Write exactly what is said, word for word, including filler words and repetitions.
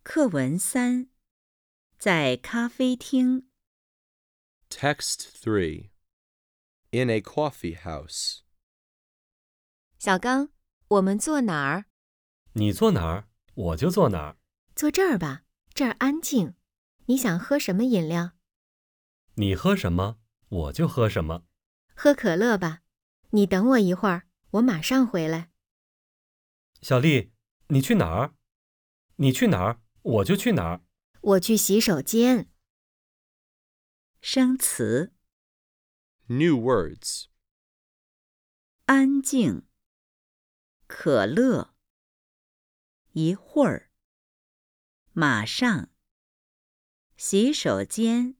课文三，在咖啡厅。 Text three. In a coffee house. 小刚，我们坐哪儿？ 你坐哪儿，我就坐哪儿。 坐这儿吧，这儿安静。你想喝什么饮料？ 你喝什么，我就喝什么。 喝可乐吧。你等我一会儿，我马上回来。 小丽，你去哪儿？你去哪儿，我就去哪儿。 我去洗手间。 生词： New words. 安静、可乐、一会儿、马上、洗手间。